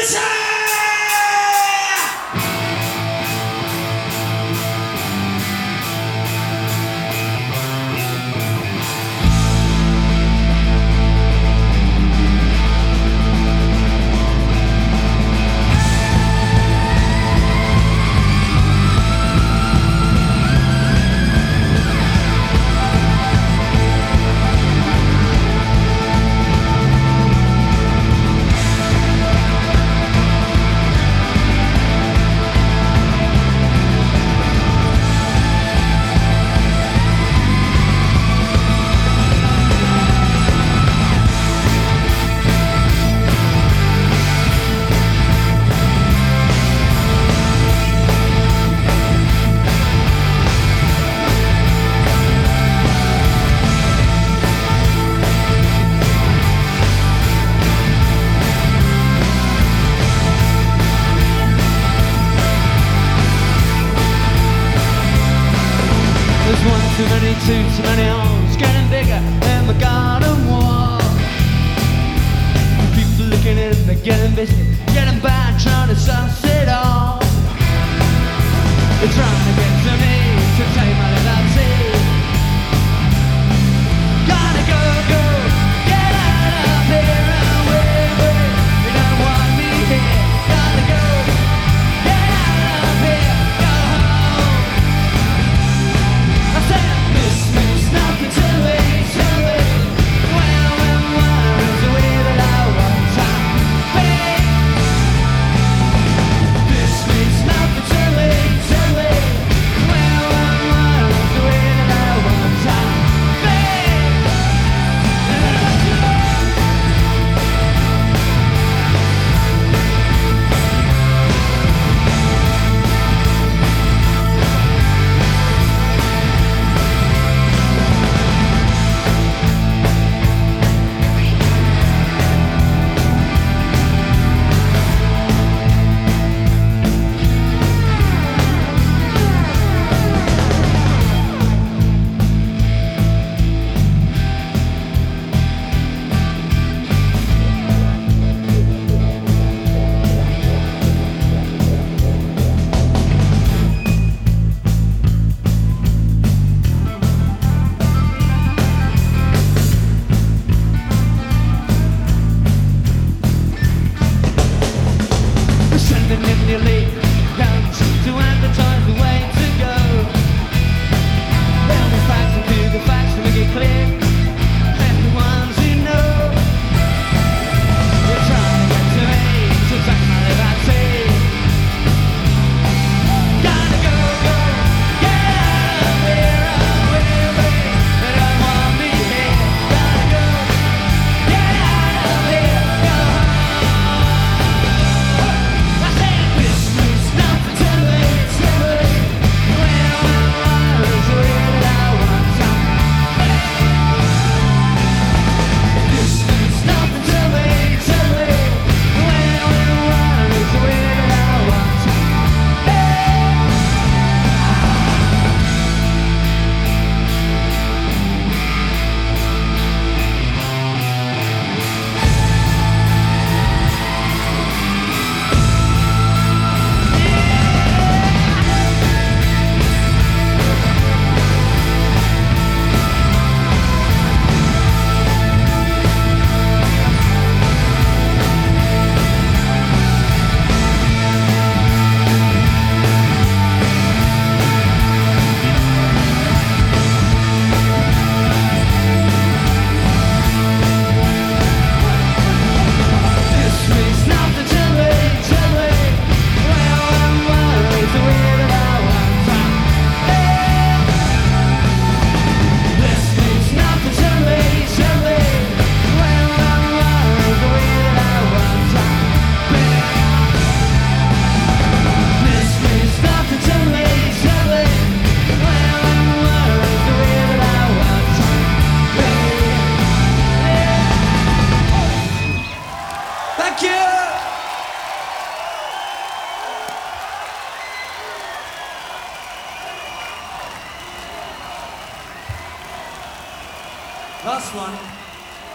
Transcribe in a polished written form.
Too many too many holes, getting bigger in the garden wall. People looking in, they're getting busy, getting bad, trying to suss it all. They're trying to get to me, to take my liberty. Gotta go, go, get out of here and away. You don't want me here. Gotta go, get out of here, go home. I said this means nothing to me, to me. When water is the way that I want time to be. This means nothing to me, to me. When water is the way that I want time to be. Nearly comes to advertise the way to go. Tell me facts and do the facts to make it clear. Everyone's in know. They're trying to get to me, to take my liberty. Gotta go, go, get out of here, away. They don't want me here. Gotta go, get out of here, go home. I said this means nothing to me, to me. When water is the way that I want time to be. This means nothing to me, to me. When water is the way that I want time to be. This means nothing to me, to me. When water is the way that I want time to be. This means nothing to me, to me. When water is the way that I want time to be. This means nothing to me, to me. When water is the way that I want time to be. Thank you. Last one.